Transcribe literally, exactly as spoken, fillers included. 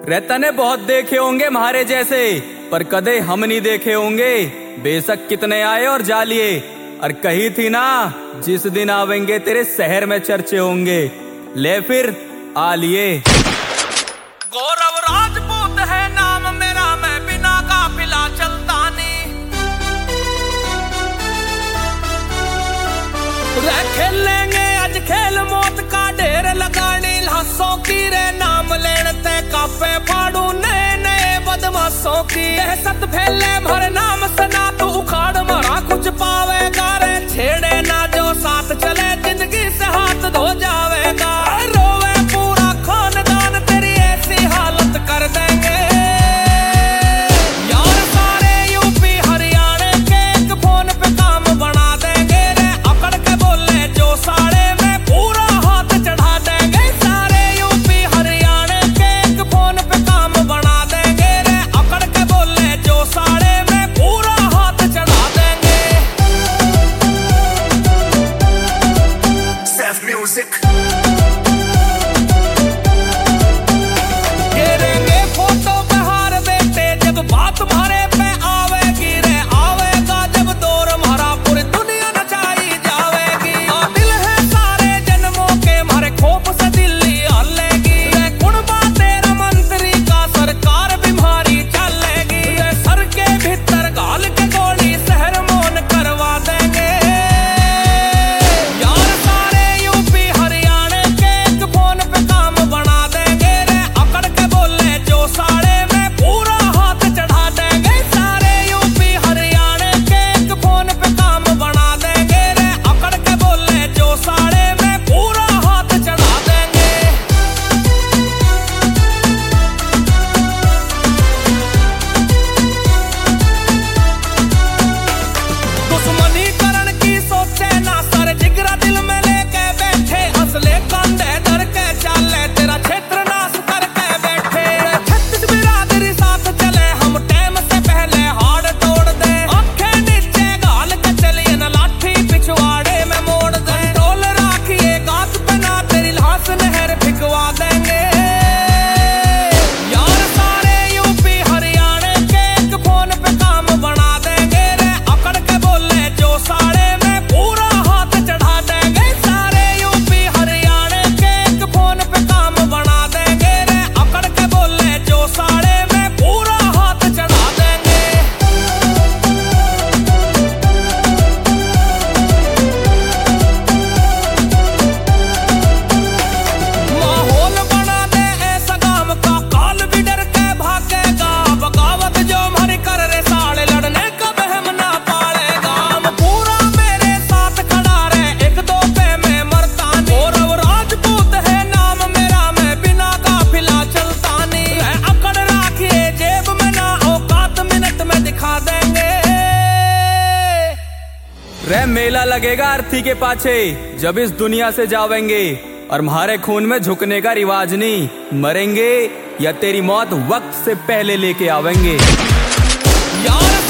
रहता ने बहुत देखे होंगे म्हारे जैसे, पर कदे हम नहीं देखे होंगे। बेशक कितने आए और जा लिए, और कही थी ना जिस दिन आवेंगे तेरे शहर में चर्चे होंगे। ले फिर आ लिए। गौरव राजपूत है नाम मेरा, मैं बिना काफिला चलता नहीं। खेलेंगे आज खेल मौत का ढेर लगानी, लाशों की रे नाम लेने काफे फाड़ू नए नए बदमाशों की। दहशत फैले भर नाम सना तू उखाड़ मरा कुछ पावेगा रे। छेड़े ना जो साथ चले जिंदगी से हाथ धो जावेगा। रोवे पूरा खानदान तेरी ऐसी हालत कर देंगे। यार सारे यूपी हरियाणा के एक फोन पे काम बना देंगे रे। अकड़ के बोले जो साड़े में पूरा हाथ चढ़ा देंगे। सारे यूपी हरियाणा के एक फोन पे काम बना देंगे रे। अकड़ के बोले जो साड़े में पूरा हाथ चढ़ा देंगे। Self music गिरेंगे फोटो पे हार बेटे, जब बात मारे पे आवेगी रे। आवेगा जब दौर मारा पूरी दुनिया नचाई जावेगी। दिल है सारे जन्मों के मारे खोप से दिल्ली हलेगी रे। कुड़बा तेरा मंत्री का सरकार बीमारी चलेगी रे। सर के भीतर गाल के गोली शहर मौन करवा देंगे। यार सारे यूपी हरियाणा के एक फोन पे काम बना देंगे रे। अकड़ के बोले जो साड़े में पूरा हाथ चढ़ा देंगे। सारे यूपी हरियाणा के एक फोन पे काम बना देंगे रे। अकड़ के बोले जो साड़े में पूरा हाथ चढ़ा देंगे। दुश्मनी करण की सोचे ना सर, जिगरा दिल में लेके बैठे। असले कंधे धर के चाले, तेरा क्षेत्र नाश करके बैठे। छत्तीस बिरादरी साथ चले, हम टाइम से पहले हाड़ तोड़ दे। आंखें नीचे गाल के चलिए न लाठी पिछवाड़े में मोड़ दे। कंट्रोल राखिए गात पे ना तेरी लाश नहर भिगवा देंगे। यार सारे यूपी हरियाणा के एक फोन पे काम बना देंगे रे। अकड़ के बोले जो साड़े में पूरा हाथ चढ़ा देंगे। सारे यूपी हरियाणा के एक फोन पे काम बना देंगे रे। अकड़ के बोले जो साड़े में पूरा हाथ चढ़ा देंगे। माहौल बना दे ऐसा काम का, काल भी डर के भागेगा। बगावत जो हमारी कर रे साले, लड़ने का बहम ना पालेगा। हम पूरा मेरे साथ खड़ा रे, एक दो पे मैं मरता नहीं। गौरव राजपूत है नाम मेरा, मैं बिना काफिला चलता नहीं। अकड़ राखिए जेब में ना, औकात मिनट में दिखा देंगे। रे मेला लगेगा अर्थी के पाछे जब इस दुनिया से जावेंगे। और म्हारे खून में झुकने का रिवाज नहीं, मरेंगे या तेरी मौत वक्त से पहले लेके आवेंगे। यार